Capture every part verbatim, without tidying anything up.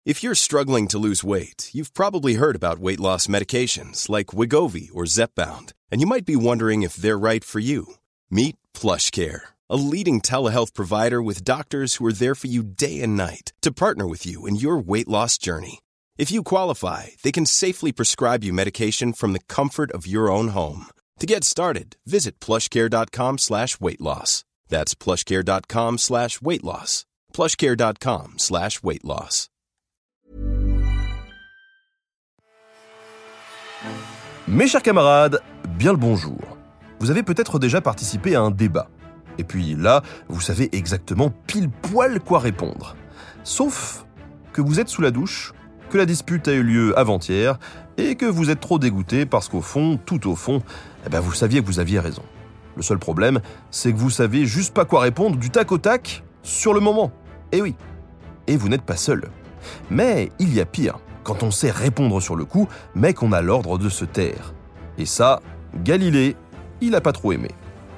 If you're struggling to lose weight, you've probably heard about weight loss medications like Wegovy or Zepbound, and you might be wondering if they're right for you. Meet PlushCare, a leading telehealth provider with doctors who are there for you day and night to partner with you in your weight loss journey. If you qualify, they can safely prescribe you medication from the comfort of your own home. To get started, visit plushcare.com slash weight loss. That's plushcare.com slash weight loss. plushcare.com slash weight loss. Mes chers camarades, bien le bonjour. Vous avez peut-être déjà participé à un débat. Et puis là, vous savez exactement pile poil quoi répondre. Sauf que vous êtes sous la douche, que la dispute a eu lieu avant-hier et que vous êtes trop dégoûté parce qu'au fond, tout au fond, eh ben vous saviez que vous aviez raison. Le seul problème, c'est que vous savez juste pas quoi répondre du tac au tac sur le moment. Eh oui. Et vous n'êtes pas seul. Mais il y a pire, quand on sait répondre sur le coup, mais qu'on a l'ordre de se taire. Et ça, Galilée, il a pas trop aimé.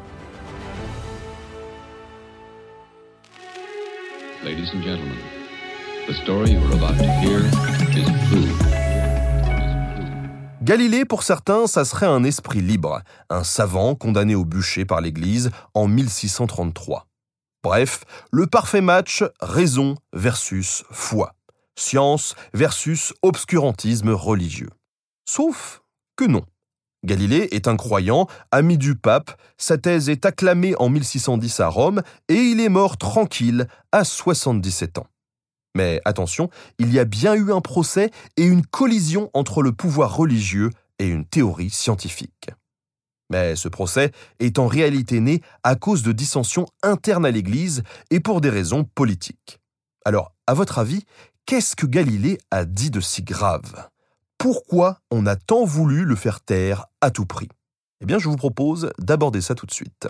Ladies and gentlemen, the story you are about to hear is true. Galilée, pour certains, ça serait un esprit libre, un savant condamné au bûcher par l'Église en mille six cent trente-trois. Bref, le parfait match raison versus foi, science versus obscurantisme religieux. Sauf que non. Galilée est un croyant, ami du pape, sa thèse est acclamée en mille six cent dix à Rome et il est mort tranquille à soixante-dix-sept ans. Mais attention, il y a bien eu un procès et une collision entre le pouvoir religieux et une théorie scientifique. Mais ce procès est en réalité né à cause de dissensions internes à l'Église et pour des raisons politiques. Alors, à votre avis, qu'est-ce que Galilée a dit de si grave ? Pourquoi on a tant voulu le faire taire à tout prix ? Eh bien, je vous propose d'aborder ça tout de suite.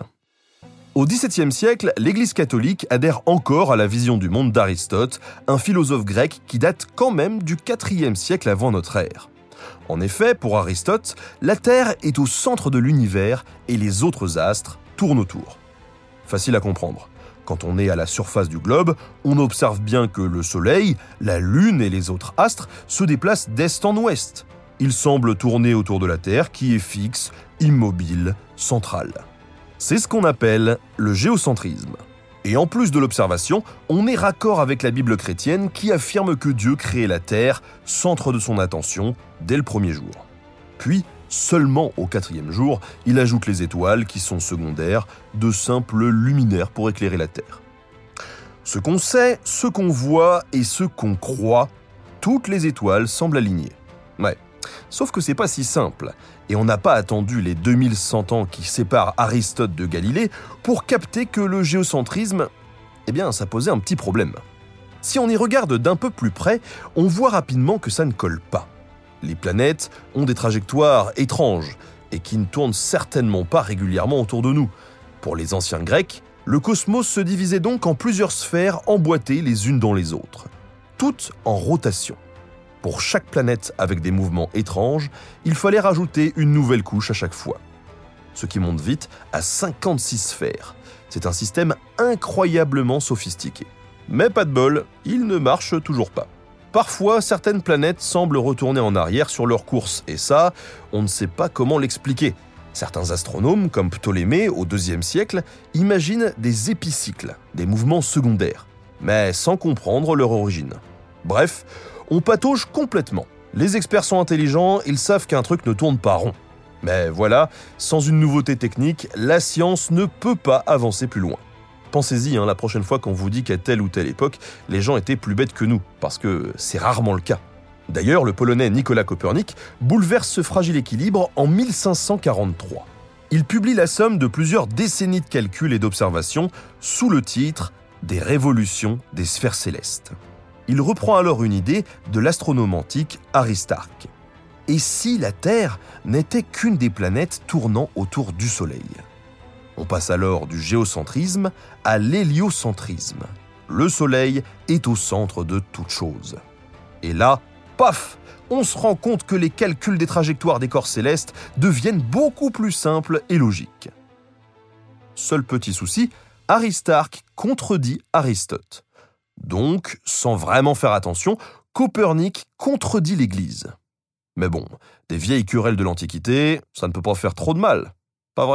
Au dix-septième siècle, l'Église catholique adhère encore à la vision du monde d'Aristote, un philosophe grec qui date quand même du quatrième siècle avant notre ère. En effet, pour Aristote, la Terre est au centre de l'univers et les autres astres tournent autour. Facile à comprendre. Quand on est à la surface du globe, on observe bien que le Soleil, la Lune et les autres astres se déplacent d'est en ouest. Ils semblent tourner autour de la Terre qui est fixe, immobile, centrale. C'est ce qu'on appelle le géocentrisme. Et en plus de l'observation, on est raccord avec la Bible chrétienne qui affirme que Dieu crée la Terre, centre de son attention, dès le premier jour. Puis, seulement au quatrième jour, il ajoute les étoiles qui sont secondaires, de simples luminaires pour éclairer la Terre. Ce qu'on sait, ce qu'on voit et ce qu'on croit, toutes les étoiles semblent alignées. Ouais. Sauf que c'est pas si simple, et on n'a pas attendu les deux mille cent ans qui séparent Aristote de Galilée pour capter que le géocentrisme, eh bien, ça posait un petit problème. Si on y regarde d'un peu plus près, on voit rapidement que ça ne colle pas. Les planètes ont des trajectoires étranges, et qui ne tournent certainement pas régulièrement autour de nous. Pour les anciens Grecs, le cosmos se divisait donc en plusieurs sphères emboîtées les unes dans les autres, toutes en rotation. Pour chaque planète avec des mouvements étranges, il fallait rajouter une nouvelle couche à chaque fois. Ce qui monte vite à cinquante-six sphères. C'est un système incroyablement sophistiqué. Mais pas de bol, il ne marche toujours pas. Parfois, certaines planètes semblent retourner en arrière sur leur course, et ça, on ne sait pas comment l'expliquer. Certains astronomes, comme Ptolémée au deuxième siècle, imaginent des épicycles, des mouvements secondaires, mais sans comprendre leur origine. Bref, on patauge complètement. Les experts sont intelligents, ils savent qu'un truc ne tourne pas rond. Mais voilà, sans une nouveauté technique, la science ne peut pas avancer plus loin. Pensez-y hein, la prochaine fois qu'on vous dit qu'à telle ou telle époque, les gens étaient plus bêtes que nous, parce que c'est rarement le cas. D'ailleurs, le Polonais Nicolas Copernic bouleverse ce fragile équilibre en mille cinq cent quarante-trois. Il publie la somme de plusieurs décennies de calculs et d'observations sous le titre « Des révolutions des sphères célestes ». Il reprend alors une idée de l'astronome antique Aristarque. Et si la Terre n'était qu'une des planètes tournant autour du Soleil ? On passe alors du géocentrisme à l'héliocentrisme. Le Soleil est au centre de toute chose. Et là, paf, on se rend compte que les calculs des trajectoires des corps célestes deviennent beaucoup plus simples et logiques. Seul petit souci, Aristarque contredit Aristote. Donc, sans vraiment faire attention, Copernic contredit l'Église. Mais bon, des vieilles querelles de l'Antiquité, ça ne peut pas faire trop de mal, pas vrai ?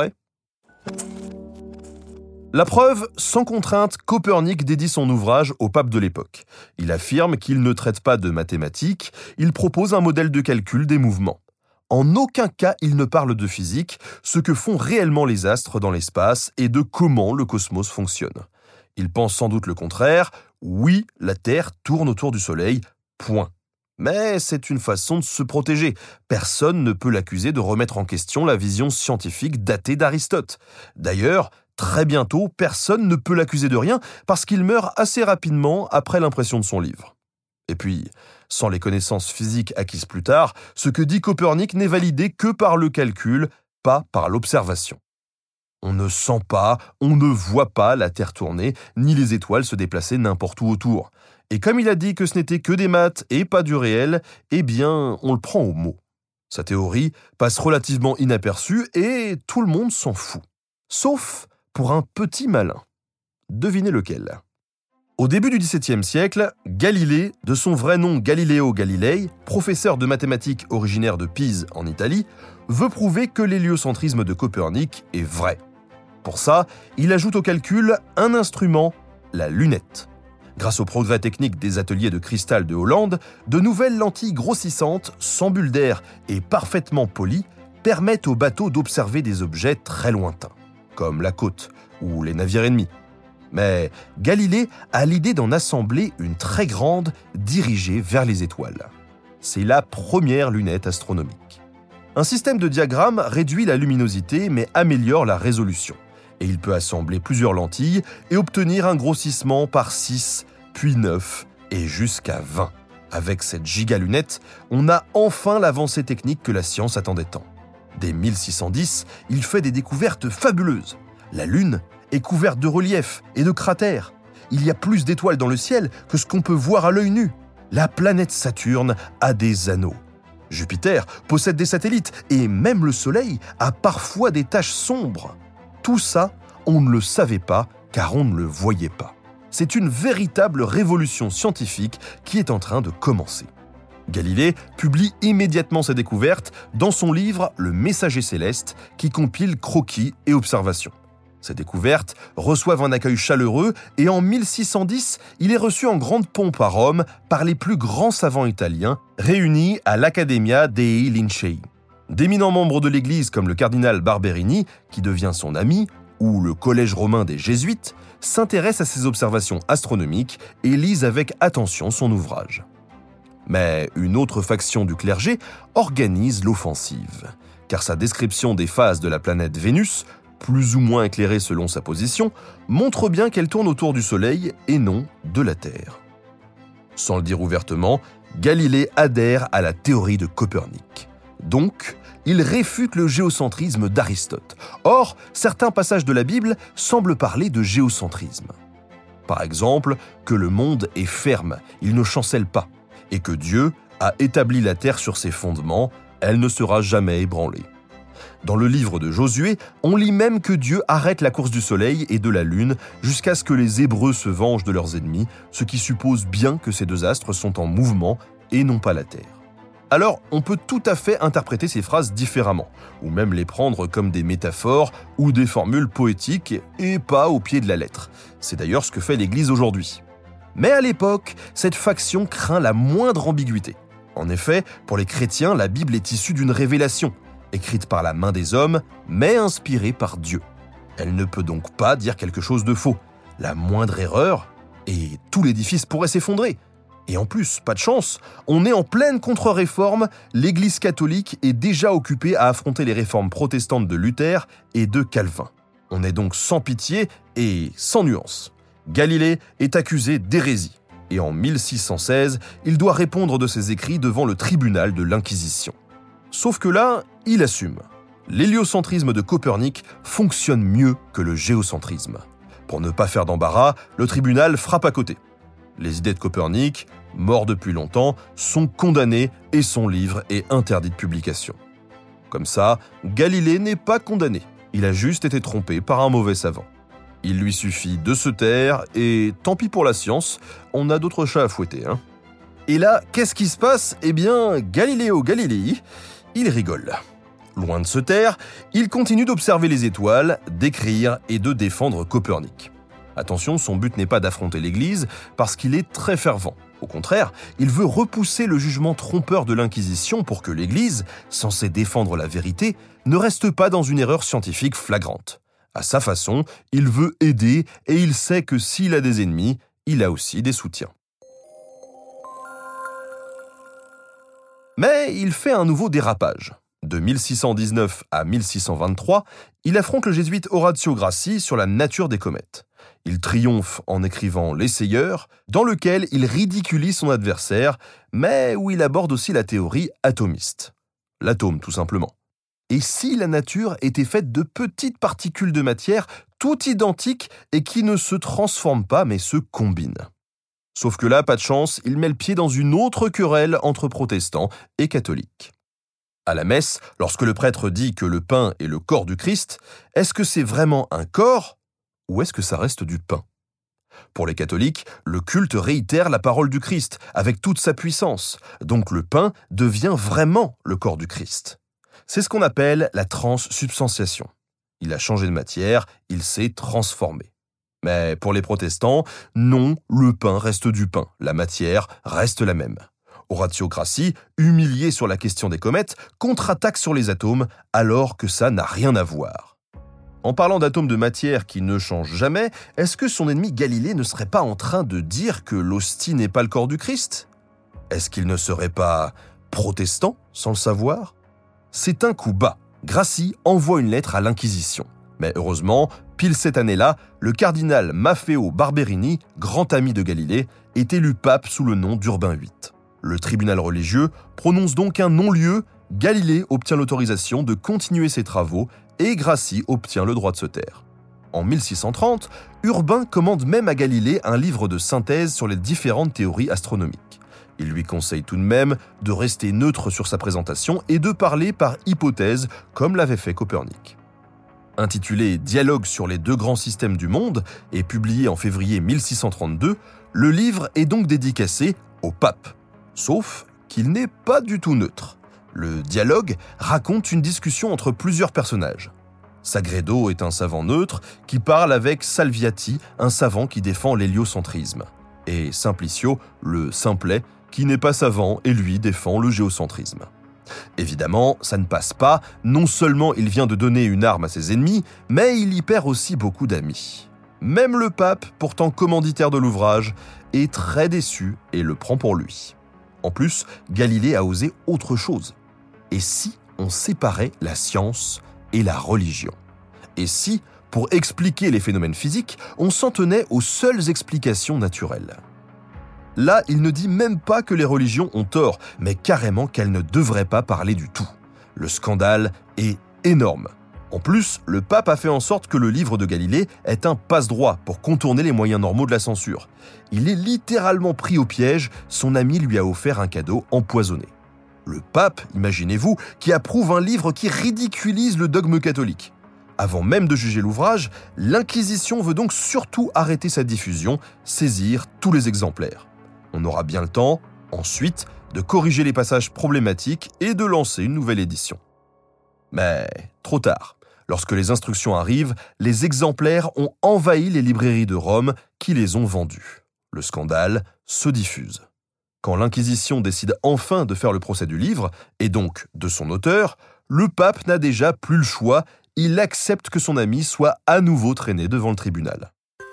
La preuve, sans contrainte, Copernic dédie son ouvrage au pape de l'époque. Il affirme qu'il ne traite pas de mathématiques, il propose un modèle de calcul des mouvements. En aucun cas il ne parle de physique, ce que font réellement les astres dans l'espace et de comment le cosmos fonctionne. Il pense sans doute le contraire, oui, la Terre tourne autour du Soleil, point. Mais c'est une façon de se protéger. Personne ne peut l'accuser de remettre en question la vision scientifique datée d'Aristote. D'ailleurs, très bientôt, personne ne peut l'accuser de rien parce qu'il meurt assez rapidement après l'impression de son livre. Et puis, sans les connaissances physiques acquises plus tard, ce que dit Copernic n'est validé que par le calcul, pas par l'observation. On ne sent pas, on ne voit pas la Terre tourner, ni les étoiles se déplacer n'importe où autour. Et comme il a dit que ce n'était que des maths et pas du réel, eh bien, on le prend au mot. Sa théorie passe relativement inaperçue et tout le monde s'en fout. Sauf pour un petit malin. Devinez lequel ? Au début du dix-septième siècle, Galilée, de son vrai nom Galileo Galilei, professeur de mathématiques originaire de Pise en Italie, veut prouver que l'héliocentrisme de Copernic est vrai. Pour ça, il ajoute au calcul un instrument, la lunette. Grâce aux progrès techniques des ateliers de cristal de Hollande, de nouvelles lentilles grossissantes, sans bulles d'air et parfaitement polies, permettent aux bateaux d'observer des objets très lointains, comme la côte ou les navires ennemis. Mais Galilée a l'idée d'en assembler une très grande dirigée vers les étoiles. C'est la première lunette astronomique. Un système de diagramme réduit la luminosité mais améliore la résolution. Et il peut assembler plusieurs lentilles et obtenir un grossissement par six, puis neuf et jusqu'à vingt. Avec cette gigalunette, on a enfin l'avancée technique que la science attendait tant. Dès mille six cent dix, il fait des découvertes fabuleuses. La Lune est couverte de reliefs et de cratères. Il y a plus d'étoiles dans le ciel que ce qu'on peut voir à l'œil nu. La planète Saturne a des anneaux. Jupiter possède des satellites et même le Soleil a parfois des taches sombres. Tout ça, on ne le savait pas car on ne le voyait pas. C'est une véritable révolution scientifique qui est en train de commencer. Galilée publie immédiatement sa découverte dans son livre « Le Messager céleste » qui compile croquis et observations. Ces découvertes reçoivent un accueil chaleureux et en mille six cent dix, il est reçu en grande pompe à Rome par les plus grands savants italiens réunis à l'Accademia dei Lincei. D'éminents membres de l'Église comme le cardinal Barberini, qui devient son ami, ou le collège romain des Jésuites, s'intéressent à ses observations astronomiques et lisent avec attention son ouvrage. Mais une autre faction du clergé organise l'offensive, car sa description des phases de la planète Vénus, plus ou moins éclairée selon sa position, montre bien qu'elle tourne autour du Soleil et non de la Terre. Sans le dire ouvertement, Galilée adhère à la théorie de Copernic. Donc, il réfute le géocentrisme d'Aristote. Or, certains passages de la Bible semblent parler de géocentrisme. Par exemple, que le monde est ferme, il ne chancelle pas, et que Dieu a établi la terre sur ses fondements, elle ne sera jamais ébranlée. Dans le livre de Josué, on lit même que Dieu arrête la course du soleil et de la lune jusqu'à ce que les Hébreux se vengent de leurs ennemis, ce qui suppose bien que ces deux astres sont en mouvement et non pas la terre. Alors, on peut tout à fait interpréter ces phrases différemment, ou même les prendre comme des métaphores ou des formules poétiques et pas au pied de la lettre. C'est d'ailleurs ce que fait l'Église aujourd'hui. Mais à l'époque, cette faction craint la moindre ambiguïté. En effet, pour les chrétiens, la Bible est issue d'une révélation, écrite par la main des hommes, mais inspirée par Dieu. Elle ne peut donc pas dire quelque chose de faux. La moindre erreur, et tout l'édifice pourrait s'effondrer. Et en plus, pas de chance, on est en pleine contre-réforme, l'Église catholique est déjà occupée à affronter les réformes protestantes de Luther et de Calvin. On est donc sans pitié et sans nuance. Galilée est accusé d'hérésie, et en mille six cent seize, il doit répondre de ses écrits devant le tribunal de l'Inquisition. Sauf que là, il assume. L'héliocentrisme de Copernic fonctionne mieux que le géocentrisme. Pour ne pas faire d'embarras, le tribunal frappe à côté. Les idées de Copernic, mort depuis longtemps, sont condamnées et son livre est interdit de publication. Comme ça, Galilée n'est pas condamné. Il a juste été trompé par un mauvais savant. Il lui suffit de se taire et tant pis pour la science, on a d'autres chats à fouetter, hein. Et là, qu'est-ce qui se passe ? Eh bien, Galiléo Galilei, il rigole. Loin de se taire, il continue d'observer les étoiles, d'écrire et de défendre Copernic. Attention, son but n'est pas d'affronter l'Église parce qu'il est très fervent. Au contraire, il veut repousser le jugement trompeur de l'Inquisition pour que l'Église, censée défendre la vérité, ne reste pas dans une erreur scientifique flagrante. À sa façon, il veut aider et il sait que s'il a des ennemis, il a aussi des soutiens. Mais il fait un nouveau dérapage. De mille six cent dix-neuf à mille six cent vingt-trois, il affronte le jésuite Orazio Grassi sur la nature des comètes. Il triomphe en écrivant L'Essayeur, dans lequel il ridiculise son adversaire, mais où il aborde aussi la théorie atomiste. L'atome, tout simplement. Et si la nature était faite de petites particules de matière, toutes identiques et qui ne se transforment pas mais se combinent. Sauf que là, pas de chance, il met le pied dans une autre querelle entre protestants et catholiques. À la messe, lorsque le prêtre dit que le pain est le corps du Christ, est-ce que c'est vraiment un corps ou est-ce que ça reste du pain ? Pour les catholiques, le culte réitère la parole du Christ avec toute sa puissance, donc le pain devient vraiment le corps du Christ. C'est ce qu'on appelle la transsubstantiation. Il a changé de matière, il s'est transformé. Mais pour les protestants, non, le pain reste du pain, la matière reste la même. Orazio Grassi, humilié sur la question des comètes, contre-attaque sur les atomes alors que ça n'a rien à voir. En parlant d'atomes de matière qui ne changent jamais, est-ce que son ennemi Galilée ne serait pas en train de dire que l'hostie n'est pas le corps du Christ ? Est-ce qu'il ne serait pas protestant sans le savoir ? C'est un coup bas. Grassi envoie une lettre à l'Inquisition. Mais heureusement, pile cette année-là, le cardinal Maffeo Barberini, grand ami de Galilée, est élu pape sous le nom d'Urbain huit. Le tribunal religieux prononce donc un non-lieu, Galilée obtient l'autorisation de continuer ses travaux et Grassi obtient le droit de se taire. En mille six cent trente, Urbain commande même à Galilée un livre de synthèse sur les différentes théories astronomiques. Il lui conseille tout de même de rester neutre sur sa présentation et de parler par hypothèse, comme l'avait fait Copernic. Intitulé « Dialogue sur les deux grands systèmes du monde » et publié en février mille six cent trente-deux, le livre est donc dédicacé au pape. Sauf qu'il n'est pas du tout neutre. Le dialogue raconte une discussion entre plusieurs personnages. Sagredo est un savant neutre qui parle avec Salviati, un savant qui défend l'héliocentrisme. Et Simplicio, le simplet, qui n'est pas savant et lui défend le géocentrisme. Évidemment, ça ne passe pas, non seulement il vient de donner une arme à ses ennemis, mais il y perd aussi beaucoup d'amis. Même le pape, pourtant commanditaire de l'ouvrage, est très déçu et le prend pour lui. En plus, Galilée a osé autre chose. Et si on séparait la science et la religion ? Et si, pour expliquer les phénomènes physiques, on s'en tenait aux seules explications naturelles ? Là, il ne dit même pas que les religions ont tort, mais carrément qu'elles ne devraient pas parler du tout. Le scandale est énorme. En plus, le pape a fait en sorte que le livre de Galilée est un passe-droit pour contourner les moyens normaux de la censure. Il est littéralement pris au piège, son ami lui a offert un cadeau empoisonné. Le pape, imaginez-vous, qui approuve un livre qui ridiculise le dogme catholique. Avant même de juger l'ouvrage, l'Inquisition veut donc surtout arrêter sa diffusion, saisir tous les exemplaires. On aura bien le temps, ensuite, de corriger les passages problématiques et de lancer une nouvelle édition. Mais trop tard. Lorsque les instructions arrivent, les exemplaires ont envahi les librairies de Rome qui les ont vendus. Le scandale se diffuse. Quand l'Inquisition décide enfin de faire le procès du livre, et donc de son auteur, le pape n'a déjà plus le choix, il accepte que son ami soit à nouveau traîné devant le tribunal.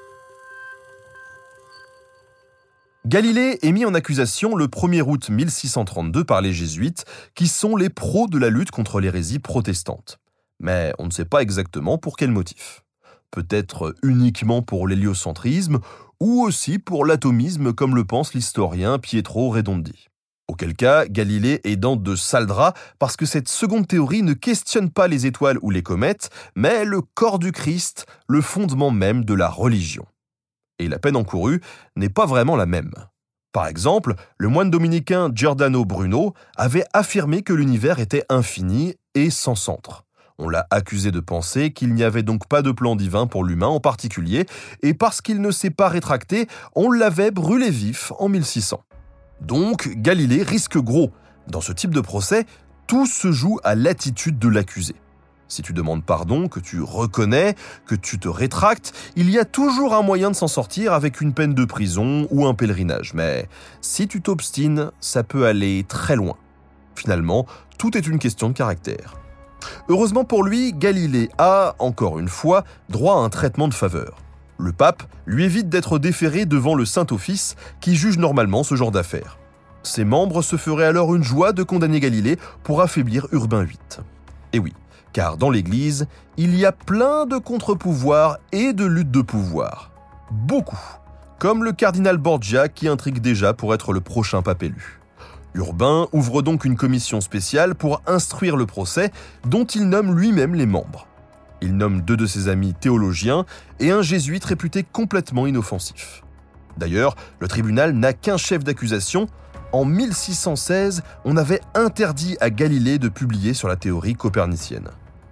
Galilée est mis en accusation le premier août mille six cent trente-deux par les jésuites, qui sont les pros de la lutte contre l'hérésie protestante. Mais on ne sait pas exactement pour quel motif. Peut-être uniquement pour l'héliocentrisme, ou aussi pour l'atomisme comme le pense l'historien Pietro Redondi. Auquel cas, Galilée est dans de sales draps parce que cette seconde théorie ne questionne pas les étoiles ou les comètes, mais le corps du Christ, le fondement même de la religion. Et la peine encourue n'est pas vraiment la même. Par exemple, le moine dominicain Giordano Bruno avait affirmé que l'univers était infini et sans centre. On l'a accusé de penser qu'il n'y avait donc pas de plan divin pour l'humain en particulier, et parce qu'il ne s'est pas rétracté, on l'avait brûlé vif en mille six cents. Donc, Galilée risque gros. Dans ce type de procès, tout se joue à l'attitude de l'accusé. Si tu demandes pardon, que tu reconnais, que tu te rétractes, il y a toujours un moyen de s'en sortir avec une peine de prison ou un pèlerinage. Mais si tu t'obstines, ça peut aller très loin. Finalement, tout est une question de caractère. Heureusement pour lui, Galilée a, encore une fois, droit à un traitement de faveur. Le pape lui évite d'être déféré devant le Saint-Office qui juge normalement ce genre d'affaires. Ses membres se feraient alors une joie de condamner Galilée pour affaiblir Urbain huit. Et oui, car dans l'Église, il y a plein de contre-pouvoirs et de luttes de pouvoir. Beaucoup, comme le cardinal Borgia qui intrigue déjà pour être le prochain pape élu. Urbain ouvre donc une commission spéciale pour instruire le procès dont il nomme lui-même les membres. Il nomme deux de ses amis théologiens et un jésuite réputé complètement inoffensif. D'ailleurs, le tribunal n'a qu'un chef d'accusation. En mille six cent seize, on avait interdit à Galilée de publier sur la théorie copernicienne.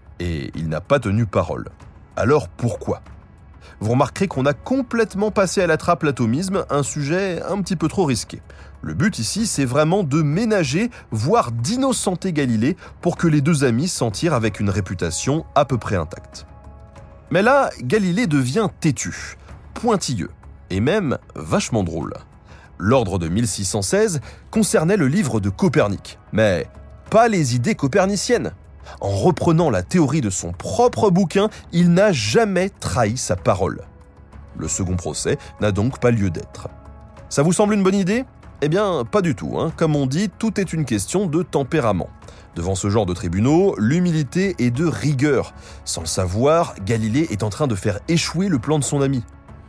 Et il n'a pas tenu parole. Alors pourquoi ? Vous remarquerez qu'on a complètement passé à la trappe l'atomisme, un sujet un petit peu trop risqué. Le but ici, c'est vraiment de ménager, voire d'innocenter Galilée pour que les deux amis s'en tirent avec une réputation à peu près intacte. Mais là, Galilée devient têtu, pointilleux, et même vachement drôle. L'ordre de mille six cent seize concernait le livre de Copernic, mais pas les idées coperniciennes. En reprenant la théorie de son propre bouquin, il n'a jamais trahi sa parole. Le second procès n'a donc pas lieu d'être. Ça vous semble une bonne idée ? Eh bien, pas du tout. Hein. Comme on dit, tout est une question de tempérament. Devant ce genre de tribunaux, l'humilité est de rigueur. Sans le savoir, Galilée est en train de faire échouer le plan de son ami.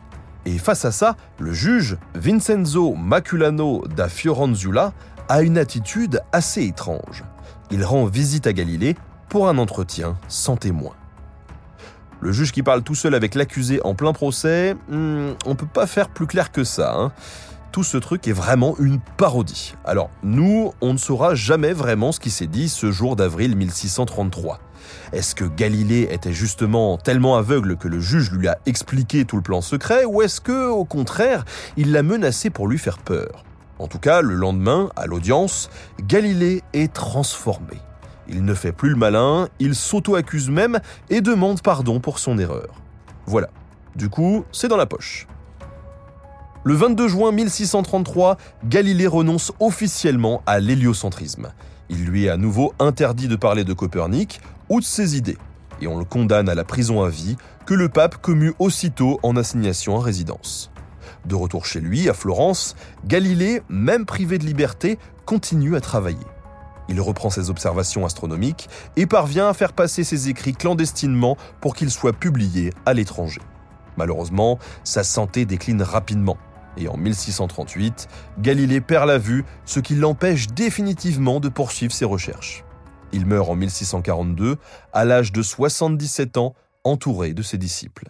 Et face à ça, le juge Vincenzo Maculano da Fiorenzuola a une attitude assez étrange. Il rend visite à Galilée pour un entretien sans témoin. Le juge qui parle tout seul avec l'accusé en plein procès, hmm, on peut pas faire plus clair que ça. Hein. Tout ce truc est vraiment une parodie. Alors, nous, on ne saura jamais vraiment ce qui s'est dit ce jour d'avril mille six cent trente-trois. Est-ce que Galilée était justement tellement aveugle que le juge lui a expliqué tout le plan secret, ou est-ce que, au contraire, il l'a menacé pour lui faire peur ? En tout cas, le lendemain, à l'audience, Galilée est transformé. Il ne fait plus le malin, il s'auto-accuse même et demande pardon pour son erreur. Voilà. Du coup, c'est dans la poche. Le vingt-deux juin mille six cent trente-trois, Galilée renonce officiellement à l'héliocentrisme. Il lui est à nouveau interdit de parler de Copernic ou de ses idées, et on le condamne à la prison à vie que le pape commue aussitôt en assignation à résidence. De retour chez lui, à Florence, Galilée, même privé de liberté, continue à travailler. Il reprend ses observations astronomiques et parvient à faire passer ses écrits clandestinement pour qu'ils soient publiés à l'étranger. Malheureusement, sa santé décline rapidement. Et en mille six cent trente-huit, Galilée perd la vue, ce qui l'empêche définitivement de poursuivre ses recherches. Il meurt en mille six cent quarante-deux, à l'âge de soixante-dix-sept ans, entouré de ses disciples.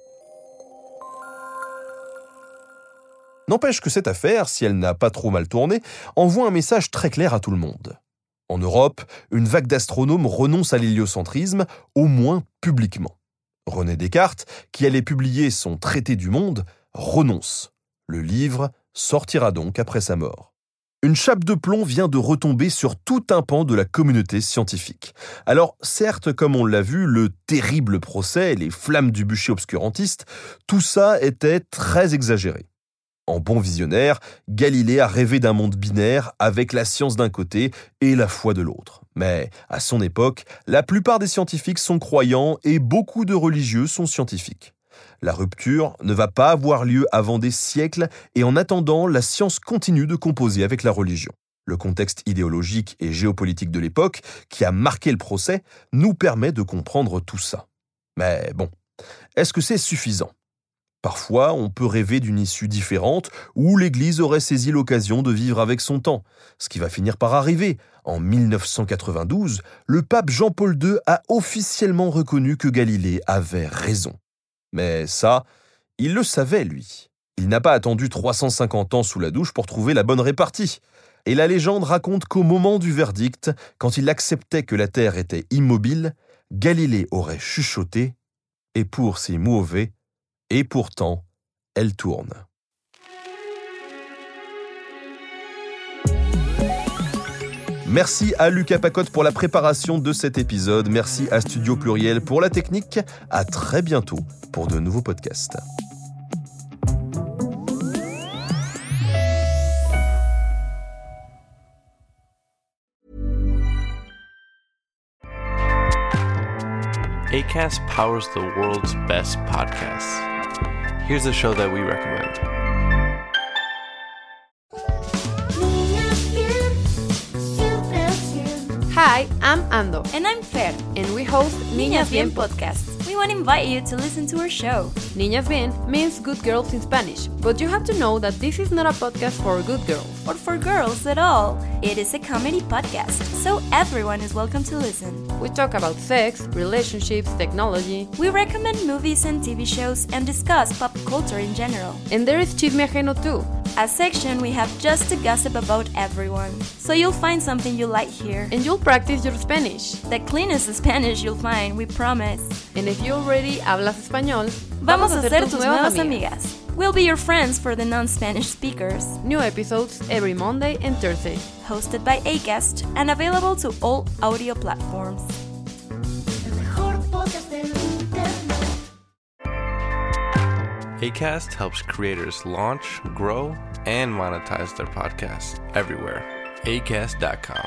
N'empêche que cette affaire, si elle n'a pas trop mal tourné, envoie un message très clair à tout le monde. En Europe, une vague d'astronomes renonce à l'héliocentrisme, au moins publiquement. René Descartes, qui allait publier son Traité du monde, renonce. Le livre sortira donc après sa mort. Une chape de plomb vient de retomber sur tout un pan de la communauté scientifique. Alors, certes, comme on l'a vu, le terrible procès, les flammes du bûcher obscurantiste, tout ça était très exagéré. En bon visionnaire, Galilée a rêvé d'un monde binaire avec la science d'un côté et la foi de l'autre. Mais à son époque, la plupart des scientifiques sont croyants et beaucoup de religieux sont scientifiques. La rupture ne va pas avoir lieu avant des siècles et en attendant, la science continue de composer avec la religion. Le contexte idéologique et géopolitique de l'époque, qui a marqué le procès, nous permet de comprendre tout ça. Mais bon, est-ce que c'est suffisant ? Parfois, on peut rêver d'une issue différente où l'Église aurait saisi l'occasion de vivre avec son temps, ce qui va finir par arriver. En mille neuf cent quatre-vingt-douze, le pape Jean-Paul deux a officiellement reconnu que Galilée avait raison. Mais ça, il le savait, lui. Il n'a pas attendu trois cent cinquante ans sous la douche pour trouver la bonne répartie. Et la légende raconte qu'au moment du verdict, quand il acceptait que la Terre était immobile, Galilée aurait chuchoté « Et pour si mauvais, et pourtant, elle tourne ». Merci à Lucas Pacotte pour la préparation de cet épisode. Merci à Studio Pluriel pour la technique. À très bientôt pour de nouveaux podcasts. Acast powers the world's best podcasts. Here's a show that we recommend. Hi, I'm Ando. And I'm Fer. And we host Niñas Bien Podcast. We want to invite you to listen to our show. Niñas Bien means good girls in Spanish, but you have to know that this is not a podcast for good girls. Or for girls at all. It is a comedy podcast, so everyone is welcome to listen. We talk about sex, relationships, technology. We recommend movies and T V shows and discuss pop culture in general. And there is Chisme Ajeno too. A section we have just to gossip about everyone. So you'll find something you like here. And you'll practice your Spanish. The cleanest Spanish you'll find, we promise. And if you already hablas español, vamos a ser tus nuevas amigas. We'll be your friends for the non-Spanish speakers. New episodes every Monday and Thursday. Hosted by Acast and available to all audio platforms. Acast helps creators launch, grow, and monetize their podcasts everywhere. acast dot com.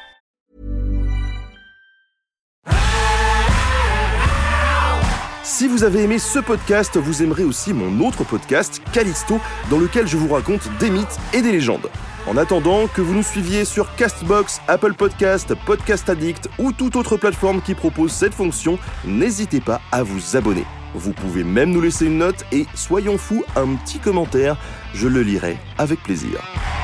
Si vous avez aimé ce podcast, vous aimerez aussi mon autre podcast, Callisto, dans lequel je vous raconte des mythes et des légendes. En attendant que vous nous suiviez sur Castbox, Apple Podcast, Podcast Addict ou toute autre plateforme qui propose cette fonction, n'hésitez pas à vous abonner. Vous pouvez même nous laisser une note et, soyons fous, un petit commentaire, je le lirai avec plaisir.